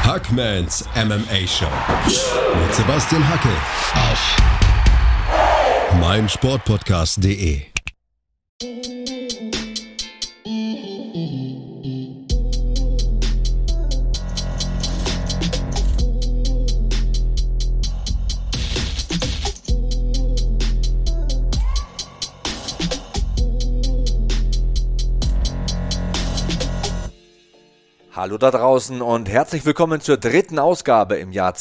Hackmans MMA Show mit Sebastian Hackel auf meinsportpodcast.de. Hallo da draußen und herzlich willkommen zur dritten Ausgabe im Jahr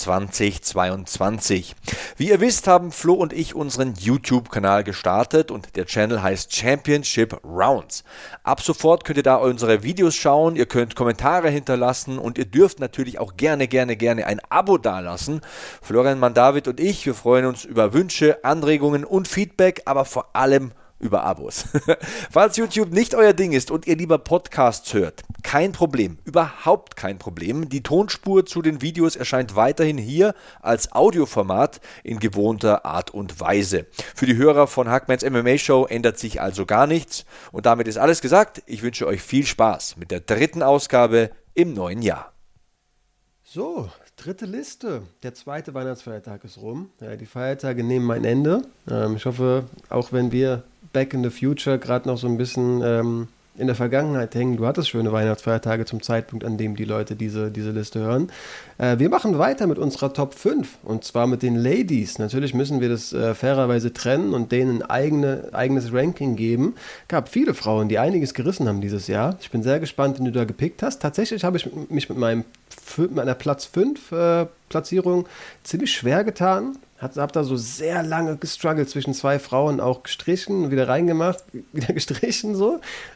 2022. Wie ihr wisst, haben Flo und ich unseren YouTube-Kanal gestartet und der Channel heißt Championship Rounds. Ab sofort könnt ihr da unsere Videos schauen, ihr könnt Kommentare hinterlassen und ihr dürft natürlich auch gerne ein Abo dalassen. Florian Mann-David und ich, wir freuen uns über Wünsche, Anregungen und Feedback, aber vor allem über Abos. Falls YouTube nicht euer Ding ist und ihr lieber Podcasts hört, kein Problem, überhaupt kein Problem. Die Tonspur zu den Videos erscheint weiterhin hier als Audioformat in gewohnter Art und Weise. Für die Hörer von Hackmans MMA Show ändert sich also gar nichts. Und damit ist alles gesagt. Ich wünsche euch viel Spaß mit der dritten Ausgabe im neuen Jahr. So, dritte Liste. Der zweite Weihnachtsfeiertag ist rum. Ja, die Feiertage nehmen ein Ende. Ich hoffe, auch wenn wir Back in the Future gerade noch so ein bisschen in der Vergangenheit hängen, du hattest schöne Weihnachtsfeiertage zum Zeitpunkt, an dem die Leute diese Liste hören. Wir machen weiter mit unserer Top 5 und zwar mit den Ladies. Natürlich müssen wir das fairerweise trennen und denen ein eigenes Ranking geben. Gab viele Frauen, die einiges gerissen haben dieses Jahr. Ich bin sehr gespannt, den du da gepickt hast. Tatsächlich habe ich mich mit meiner Platz 5 Platzierung ziemlich schwer getan. Hab da so sehr lange gestruggelt zwischen zwei Frauen, auch gestrichen, wieder reingemacht, wieder gestrichen so.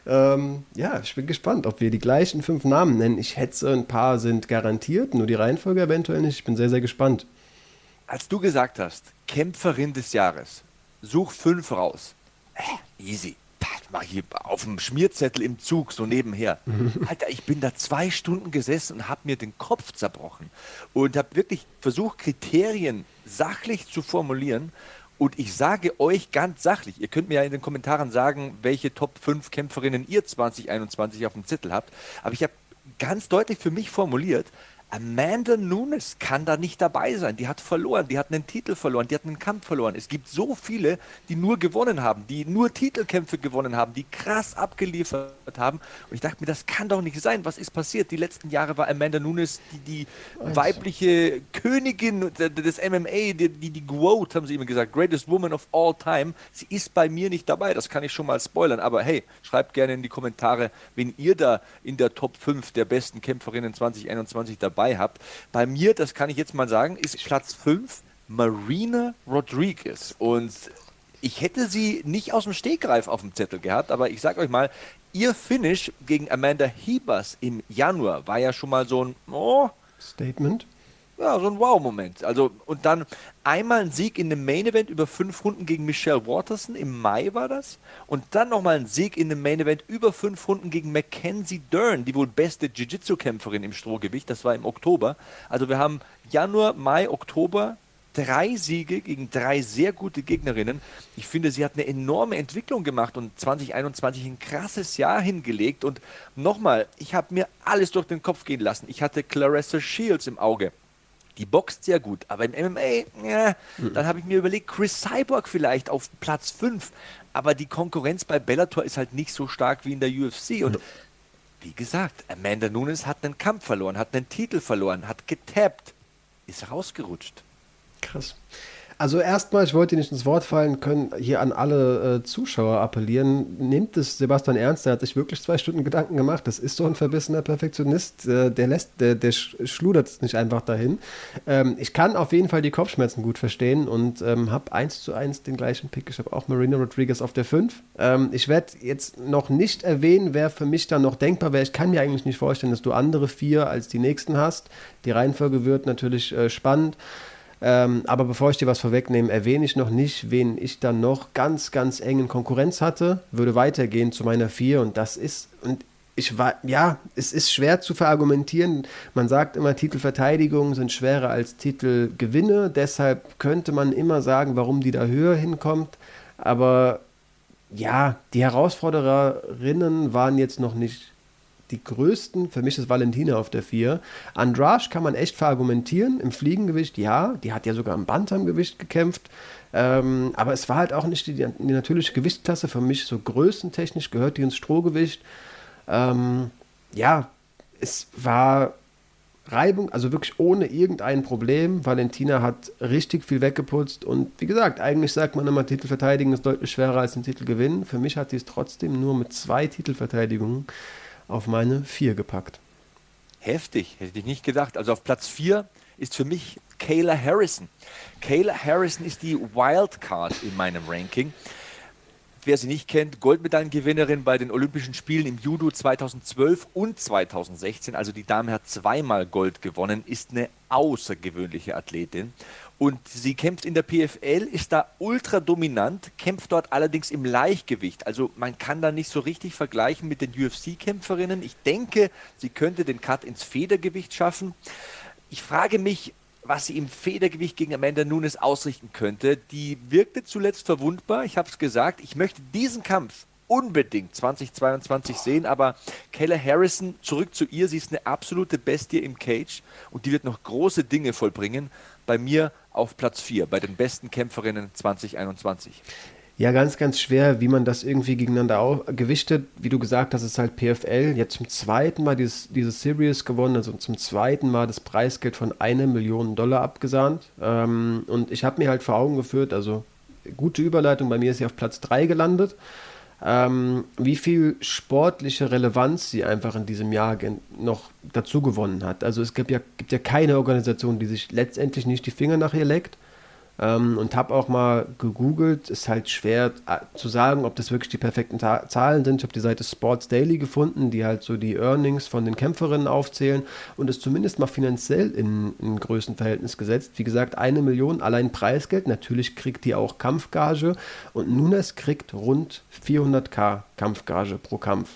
Ja, ich bin gespannt, ob wir die gleichen 5 Namen nennen. Ich schätze, ein paar sind garantiert, nur die Reihenfolge eventuell nicht. Ich bin sehr, sehr gespannt. Als du gesagt hast, Kämpferin des Jahres, such 5 raus. Easy. Mach ich auf dem Schmierzettel im Zug, so nebenher. Alter, ich bin da 2 Stunden gesessen und habe mir den Kopf zerbrochen und habe wirklich versucht, Kriterien sachlich zu formulieren. Und ich sage euch ganz sachlich, ihr könnt mir ja in den Kommentaren sagen, welche Top 5 Kämpferinnen ihr 2021 auf dem Zettel habt. Aber ich habe ganz deutlich für mich formuliert, Amanda Nunes kann da nicht dabei sein. Die hat verloren, die hat einen Titel verloren, die hat einen Kampf verloren. Es gibt so viele, die nur gewonnen haben, die nur Titelkämpfe gewonnen haben, die krass abgeliefert haben. Und ich dachte mir, das kann doch nicht sein. Was ist passiert? Die letzten Jahre war Amanda Nunes die weibliche Königin des MMA, die GOAT, haben sie immer gesagt, Greatest Woman of All Time. Sie ist bei mir nicht dabei, das kann ich schon mal spoilern. Aber hey, schreibt gerne in die Kommentare, wenn ihr da in der Top 5 der besten Kämpferinnen 2021 dabei habt. Bei mir, das kann ich jetzt mal sagen, ist Platz 5 Marina Rodriguez. Und ich hätte sie nicht aus dem Stegreif auf dem Zettel gehabt, aber ich sage euch mal, ihr Finish gegen Amanda Ribas im Januar war ja schon mal so ein Statement. Ja, so ein Wow-Moment. Also, und dann einmal ein Sieg in einem Main-Event über 5 Runden gegen Michelle Waterson, im Mai war das. Und dann nochmal ein Sieg in einem Main-Event über 5 Runden gegen Mackenzie Dern, die wohl beste Jiu-Jitsu-Kämpferin im Strohgewicht. Das war im Oktober. Also wir haben Januar, Mai, Oktober 3 Siege gegen 3 sehr gute Gegnerinnen. Ich finde, sie hat eine enorme Entwicklung gemacht und 2021 ein krasses Jahr hingelegt. Und nochmal, ich habe mir alles durch den Kopf gehen lassen. Ich hatte Claressa Shields im Auge. Die boxt sehr gut, aber im MMA, dann habe ich mir überlegt, Chris Cyborg vielleicht auf Platz 5, aber die Konkurrenz bei Bellator ist halt nicht so stark wie in der UFC und wie gesagt, Amanda Nunes hat einen Kampf verloren, hat einen Titel verloren, hat getappt, ist rausgerutscht. Krass. Also erstmal, ich wollte dir nicht ins Wort fallen, können hier an alle Zuschauer appellieren. Nehmt es Sebastian ernst, der hat sich wirklich 2 Stunden Gedanken gemacht. Das ist so ein verbissener Perfektionist, der schludert es nicht einfach dahin. Ich kann auf jeden Fall die Kopfschmerzen gut verstehen und habe 1:1 den gleichen Pick. Ich habe auch Marina Rodriguez auf der 5. Ich werde jetzt noch nicht erwähnen, wer für mich dann noch denkbar wäre. Ich kann mir eigentlich nicht vorstellen, dass du andere 4 als die nächsten hast. Die Reihenfolge wird natürlich spannend. Aber bevor ich dir was vorwegnehme, erwähne ich noch nicht, wen ich dann noch ganz, ganz eng in Konkurrenz hatte. Würde weitergehen zu meiner 4 und das ist, es ist schwer zu verargumentieren. Man sagt immer, Titelverteidigungen sind schwerer als Titelgewinne. Deshalb könnte man immer sagen, warum die da höher hinkommt. Aber ja, die Herausfordererinnen waren jetzt noch nicht die größten, für mich ist Valentina auf der 4. Andrade kann man echt verargumentieren, im Fliegengewicht, ja, die hat ja sogar im Bantamgewicht gekämpft, aber es war halt auch nicht die natürliche Gewichtsklasse, für mich so größentechnisch gehört die ins Strohgewicht. Ja, es war Reibung, also wirklich ohne irgendein Problem. Valentina hat richtig viel weggeputzt und wie gesagt, eigentlich sagt man immer, Titel verteidigen ist deutlich schwerer als den Titel gewinnen. Für mich hat sie es trotzdem nur mit 2 Titelverteidigungen auf meine 4 gepackt. Heftig, hätte ich nicht gedacht. Also auf Platz 4 ist für mich Kayla Harrison. Kayla Harrison ist die Wildcard in meinem Ranking. Wer sie nicht kennt, Goldmedaillengewinnerin bei den Olympischen Spielen im Judo 2012 und 2016. Also die Dame hat zweimal Gold gewonnen, ist eine außergewöhnliche Athletin. Und sie kämpft in der PFL, ist da ultra dominant, kämpft dort allerdings im Leichtgewicht. Also man kann da nicht so richtig vergleichen mit den UFC-Kämpferinnen. Ich denke, sie könnte den Cut ins Federgewicht schaffen. Ich frage mich, was sie im Federgewicht gegen Amanda Nunes ausrichten könnte. Die wirkte zuletzt verwundbar. Ich habe es gesagt, ich möchte diesen Kampf unbedingt 2022 sehen, aber Kayla Harrison, zurück zu ihr, sie ist eine absolute Bestie im Cage und die wird noch große Dinge vollbringen. Bei mir auf Platz 4, bei den besten Kämpferinnen 2021. Ja, ganz, ganz schwer, wie man das irgendwie gegeneinander gewichtet. Wie du gesagt hast, ist halt PFL jetzt zum zweiten Mal diese Series gewonnen, also zum zweiten Mal das Preisgeld von $1 Million abgesahnt. Und ich habe mir halt vor Augen geführt, also gute Überleitung, bei mir ist sie auf Platz 3 gelandet, wie viel sportliche Relevanz sie einfach in diesem Jahr noch dazu gewonnen hat. Also es gibt ja keine Organisation, die sich letztendlich nicht die Finger nach ihr leckt. Und habe auch mal gegoogelt, ist halt schwer zu sagen, ob das wirklich die perfekten Zahlen sind. Ich habe die Seite Sports Daily gefunden, die halt so die Earnings von den Kämpferinnen aufzählen und es zumindest mal finanziell in Größenverhältnis gesetzt. Wie gesagt, 1 Million allein Preisgeld, natürlich kriegt die auch Kampfgage und Nunes kriegt rund 400.000 Kampfgage pro Kampf.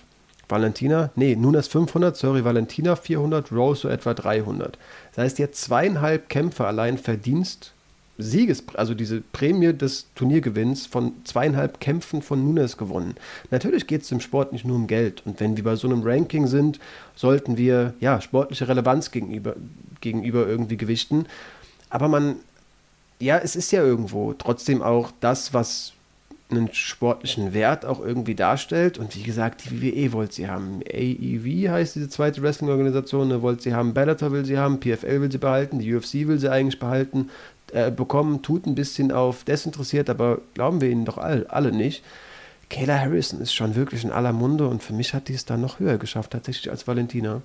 Nunes 500, Valentina 400, Rose so etwa 300. Das heißt, jetzt 2,5 Kämpfe allein Verdienst also diese Prämie des Turniergewinns von 2,5 Kämpfen von Nunes gewonnen. Natürlich geht es im Sport nicht nur um Geld. Und wenn wir bei so einem Ranking sind, sollten wir sportliche Relevanz gegenüber irgendwie gewichten. Aber es ist ja irgendwo trotzdem auch das, was einen sportlichen Wert auch irgendwie darstellt. Und wie gesagt, die WWE wollte sie haben. AEW heißt diese zweite Wrestling-Organisation, wollte sie haben. Bellator will sie haben, PFL will sie behalten, die UFC will sie eigentlich bekommen, tut ein bisschen auf desinteressiert, aber glauben wir ihnen doch alle nicht. Kayla Harrison ist schon wirklich in aller Munde und für mich hat die es dann noch höher geschafft, tatsächlich als Valentina.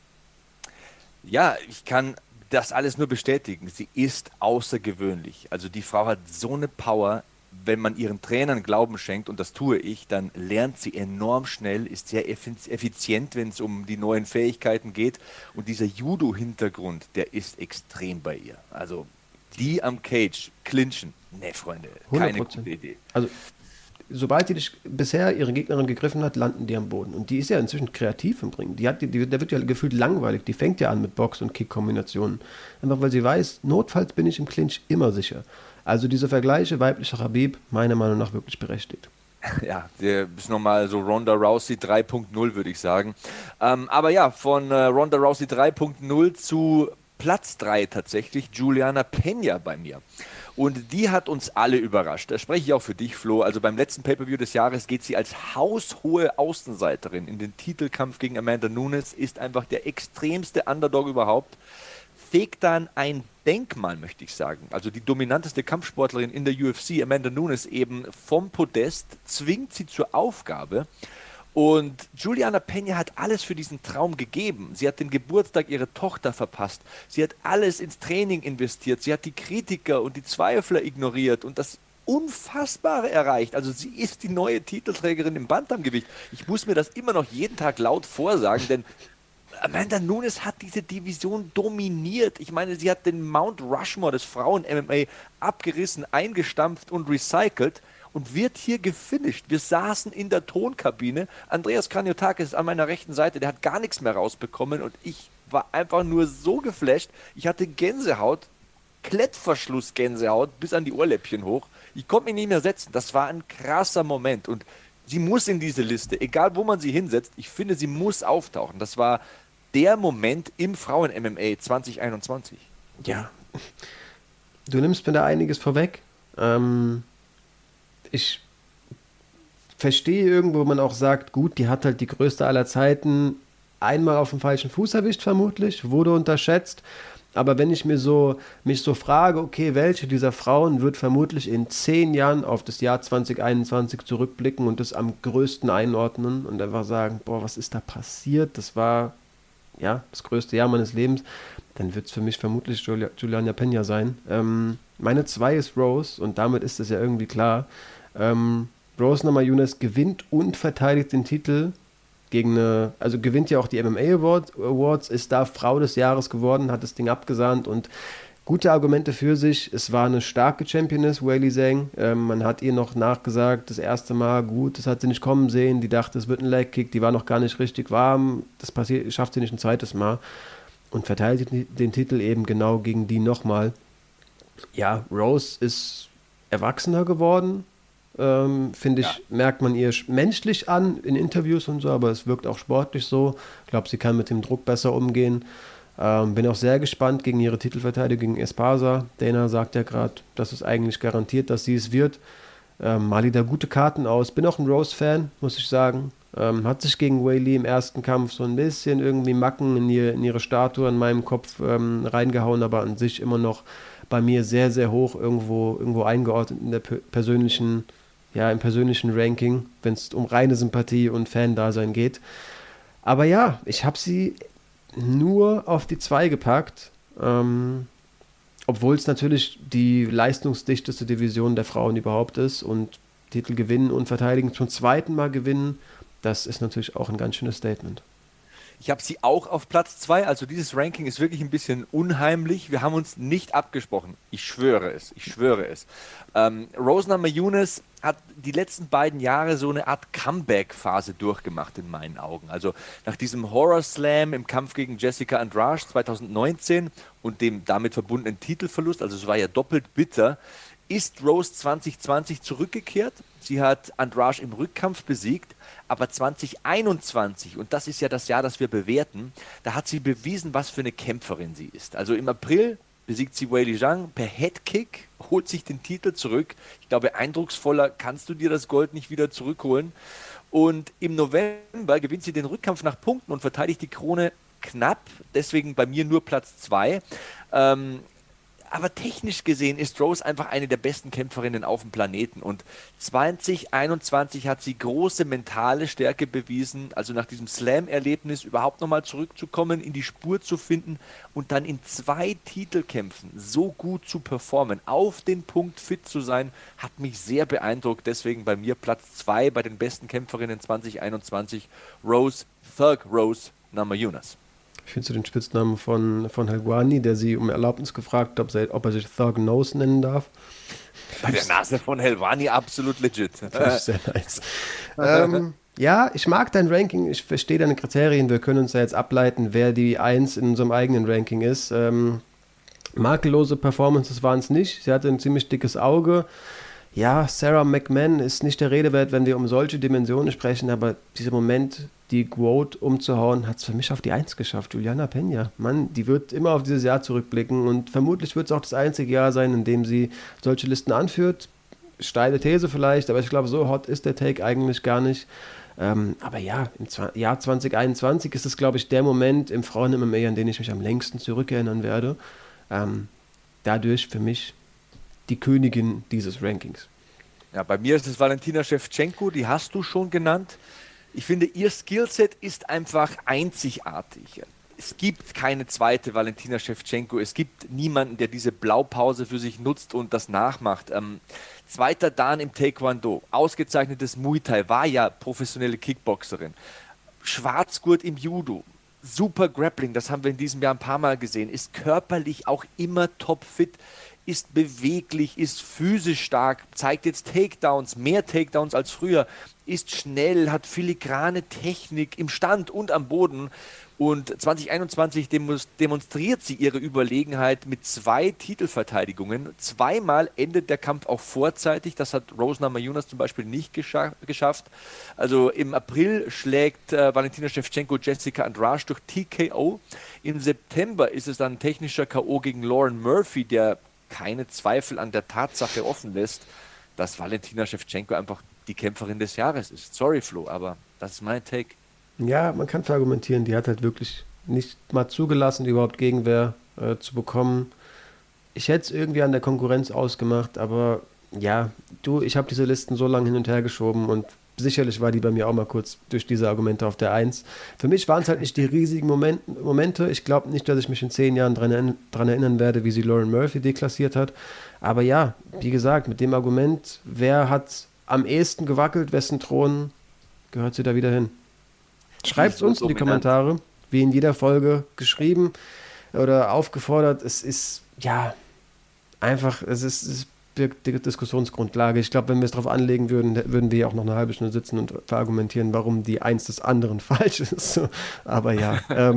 Ja, ich kann das alles nur bestätigen. Sie ist außergewöhnlich. Also die Frau hat so eine Power. Wenn man ihren Trainern Glauben schenkt, und das tue ich, dann lernt sie enorm schnell, ist sehr effizient, wenn es um die neuen Fähigkeiten geht. Und dieser Judo-Hintergrund, der ist extrem bei ihr. Also die am Cage clinchen. Ne, Freunde, keine 100%. Gute Idee. Also, sobald die bisher ihre Gegnerin gegriffen hat, landen die am Boden. Und die ist ja inzwischen kreativ im Ringen. Der wird ja gefühlt langweilig. Die fängt ja an mit Box- und Kick-Kombinationen. Einfach weil sie weiß, notfalls bin ich im Clinch immer sicher. Also diese Vergleiche, weiblicher Khabib, meiner Meinung nach wirklich berechtigt. Ja, der ist nochmal so Ronda Rousey 3.0, würde ich sagen. Aber ja, von Ronda Rousey 3.0 zu Platz 3 tatsächlich, Juliana Peña bei mir. Und die hat uns alle überrascht. Da spreche ich auch für dich, Flo. Also beim letzten Pay-Per-View des Jahres geht sie als haushohe Außenseiterin in den Titelkampf gegen Amanda Nunes, ist einfach der extremste Underdog überhaupt. Fegt dann ein Denkmal, möchte ich sagen. Also die dominanteste Kampfsportlerin in der UFC, Amanda Nunes, eben vom Podest, zwingt sie zur Aufgabe. Und Juliana Peña hat alles für diesen Traum gegeben. Sie hat den Geburtstag ihrer Tochter verpasst. Sie hat alles ins Training investiert. Sie hat die Kritiker und die Zweifler ignoriert und das Unfassbare erreicht. Also sie ist die neue Titelträgerin im Bantamgewicht. Ich muss mir das immer noch jeden Tag laut vorsagen, denn Amanda Nunes hat diese Division dominiert. Ich meine, sie hat den Mount Rushmore des Frauen-MMA abgerissen, eingestampft und recycelt und wird hier gefinisht. Wir saßen in der Tonkabine. Andreas Kranjotakis ist an meiner rechten Seite, der hat gar nichts mehr rausbekommen und ich war einfach nur so geflasht. Ich hatte Gänsehaut, Klettverschluss-Gänsehaut bis an die Ohrläppchen hoch. Ich konnte mich nicht mehr setzen. Das war ein krasser Moment und Sie muss in diese Liste, egal wo man sie hinsetzt. Ich finde, sie muss auftauchen. Das war der Moment im Frauen-MMA 2021. Ja, du nimmst mir da einiges vorweg. Ich verstehe irgendwo, wo man auch sagt, gut, die hat halt die größte aller Zeiten einmal auf dem falschen Fuß erwischt vermutlich, wurde unterschätzt. Aber wenn ich mich so frage, okay, welche dieser Frauen wird vermutlich in 10 Jahren auf das Jahr 2021 zurückblicken und das am größten einordnen und einfach sagen, boah, was ist da passiert? Das war, ja, das größte Jahr meines Lebens. Dann wird es für mich vermutlich Juliana Peña sein. Meine 2 ist Rose und damit ist es ja irgendwie klar. Rose Namajunas gewinnt und verteidigt den Titel gegen also gewinnt ja auch die MMA Awards, ist da Frau des Jahres geworden, hat das Ding abgesahnt und gute Argumente für sich. Es war eine starke Championess, Weili Zhang. Man hat ihr noch nachgesagt, das erste Mal, gut, das hat sie nicht kommen sehen. Die dachte, es wird ein Leg-Kick, die war noch gar nicht richtig warm. Das schafft sie nicht ein zweites Mal und verteidigt den Titel eben genau gegen die nochmal. Ja, Rose ist erwachsener geworden. Finde ich, merkt man ihr menschlich an in Interviews und so, aber es wirkt auch sportlich so. Ich glaube, sie kann mit dem Druck besser umgehen. Bin auch sehr gespannt gegen ihre Titelverteidigung gegen Esparza. Dana sagt ja gerade, das ist eigentlich garantiert, dass sie es wird. Mali da gute Karten aus. Bin auch ein Rose-Fan, muss ich sagen. Hat sich gegen Weili im ersten Kampf so ein bisschen irgendwie Macken in ihre Statue in meinem Kopf reingehauen, aber an sich immer noch bei mir sehr, sehr hoch irgendwo eingeordnet in der persönlichen im persönlichen Ranking, wenn es um reine Sympathie und Fan-Dasein geht. Aber ja, ich habe sie nur auf die 2 gepackt, obwohl es natürlich die leistungsdichteste Division der Frauen überhaupt ist und Titel gewinnen und verteidigen zum 2. Mal gewinnen, das ist natürlich auch ein ganz schönes Statement. Ich habe sie auch auf Platz 2, also dieses Ranking ist wirklich ein bisschen unheimlich. Wir haben uns nicht abgesprochen. Ich schwöre es. Rose Namajunas hat die letzten beiden Jahre so eine Art Comeback-Phase durchgemacht in meinen Augen. Also nach diesem Horror-Slam im Kampf gegen Jessica Andrade 2019 und dem damit verbundenen Titelverlust, also es war ja doppelt bitter, ist Rose 2020 zurückgekehrt. Sie hat Andrade im Rückkampf besiegt, aber 2021, und das ist ja das Jahr, das wir bewerten, da hat sie bewiesen, was für eine Kämpferin sie ist. Also im April besiegt sie Weili Zhang per Headkick, holt sich den Titel zurück. Ich glaube, eindrucksvoller kannst du dir das Gold nicht wieder zurückholen. Und im November gewinnt sie den Rückkampf nach Punkten und verteidigt die Krone knapp, deswegen bei mir nur Platz 2. Aber technisch gesehen ist Rose einfach eine der besten Kämpferinnen auf dem Planeten. Und 2021 hat sie große mentale Stärke bewiesen, also nach diesem Slam-Erlebnis überhaupt nochmal zurückzukommen, in die Spur zu finden und dann in 2 Titelkämpfen so gut zu performen, auf den Punkt fit zu sein, hat mich sehr beeindruckt. Deswegen bei mir Platz 2 bei den besten Kämpferinnen 2021, Thug Rose Namajunas. Findest du den Spitznamen von Helwani, der sie um Erlaubnis gefragt hat, ob er sich Thug Nose nennen darf? Bei der Nase von Helwani absolut legit. Das ist sehr nice. Ja, ich mag dein Ranking, ich verstehe deine Kriterien, wir können uns ja jetzt ableiten, wer die 1 in unserem eigenen Ranking ist. Makellose Performances waren es nicht, sie hatte ein ziemlich dickes Auge. Ja, Sarah McMahon ist nicht der Rede wert, wenn wir um solche Dimensionen sprechen, aber dieser Moment, die Quote umzuhauen, hat es für mich auf die 1 geschafft. Juliana Peña, Mann, die wird immer auf dieses Jahr zurückblicken und vermutlich wird es auch das einzige Jahr sein, in dem sie solche Listen anführt. Steile These vielleicht, aber ich glaube, so hot ist der Take eigentlich gar nicht. Aber ja, im Jahr 2021 ist es, glaube ich, der Moment im Frauen-MMA, an den ich mich am längsten zurückerinnern werde. Dadurch für mich die Königin dieses Rankings. Ja, bei mir ist es Valentina Shevchenko, die hast du schon genannt. Ich finde, ihr Skillset ist einfach einzigartig. Es gibt keine zweite Valentina Shevchenko. Es gibt niemanden, der diese Blaupause für sich nutzt und das nachmacht. Zweiter Dan im Taekwondo, ausgezeichnetes Muay Thai, war ja professionelle Kickboxerin. Schwarzgurt im Judo, super Grappling, das haben wir in diesem Jahr ein paar Mal gesehen, ist körperlich auch immer topfit. ist beweglich, ist physisch stark, zeigt jetzt Takedowns, mehr Takedowns als früher, ist schnell, hat filigrane Technik im Stand und am Boden. Und 2021 demonstriert sie ihre Überlegenheit mit 2 Titelverteidigungen. 2-mal endet der Kampf auch vorzeitig. Das hat Rose Namajunas zum Beispiel nicht geschafft. Also im April schlägt Valentina Shevchenko Jessica Andrade durch TKO. Im September ist es dann ein technischer K.O. gegen Lauren Murphy, der keine Zweifel an der Tatsache offen lässt, dass Valentina Shevchenko einfach die Kämpferin des Jahres ist. Sorry, Flo, aber das ist mein Take. Ja, man kann verargumentieren, die hat halt wirklich nicht mal zugelassen, überhaupt Gegenwehr zu bekommen. Ich hätte es irgendwie an der Konkurrenz ausgemacht, aber ja, ich habe diese Listen so lange hin und her geschoben und sicherlich war die bei mir auch mal kurz durch diese Argumente auf der 1. Für mich waren es halt nicht die riesigen Momente. Ich glaube nicht, dass ich mich in 10 Jahren dran erinnern werde, wie sie Lauren Murphy deklassiert hat. Aber ja, wie gesagt, mit dem Argument, wer hat am ehesten gewackelt, wessen Thron gehört sie da wieder hin? Schreibt es uns in die Kommentare, wie in jeder Folge geschrieben oder aufgefordert. Es ist, ja, einfach, es birgt die Diskussionsgrundlage. Ich glaube, wenn wir es darauf anlegen würden, würden wir ja auch noch eine halbe Stunde sitzen und verargumentieren, warum die eins des anderen falsch ist. Aber ja,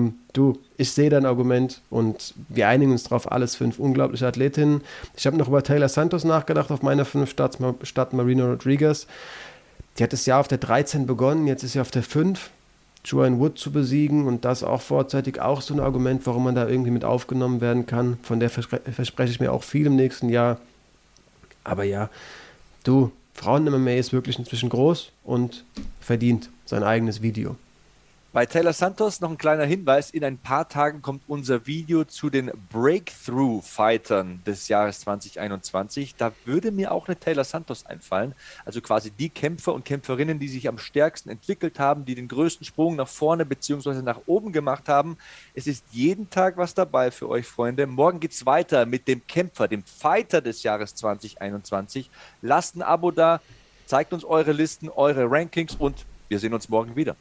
ich sehe dein Argument und wir einigen uns drauf, alles 5 unglaubliche Athletinnen. Ich habe noch über Taylor Santos nachgedacht, auf meiner 5 statt Marina Rodriguez. Die hat das Jahr auf der 13 begonnen, jetzt ist sie auf der 5. Joanne Wood zu besiegen und das auch vorzeitig, auch so ein Argument, warum man da irgendwie mit aufgenommen werden kann. Von der verspreche ich mir auch viel im nächsten Jahr. Aber ja, Frauen-MMA ist wirklich inzwischen groß und verdient sein eigenes Video. Bei Taylor Santos noch ein kleiner Hinweis. In ein paar Tagen kommt unser Video zu den Breakthrough-Fightern des Jahres 2021. Da würde mir auch eine Taylor Santos einfallen. Also quasi die Kämpfer und Kämpferinnen, die sich am stärksten entwickelt haben, die den größten Sprung nach vorne bzw. nach oben gemacht haben. Es ist jeden Tag was dabei für euch, Freunde. Morgen geht es weiter mit dem Kämpfer, dem Fighter des Jahres 2021. Lasst ein Abo da, zeigt uns eure Listen, eure Rankings und wir sehen uns morgen wieder.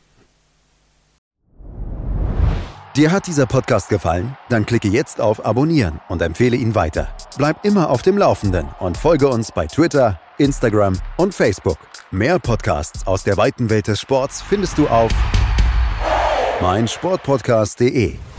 Dir hat dieser Podcast gefallen? Dann klicke jetzt auf Abonnieren und empfehle ihn weiter. Bleib immer auf dem Laufenden und folge uns bei Twitter, Instagram und Facebook. Mehr Podcasts aus der weiten Welt des Sports findest du auf meinsportpodcast.de.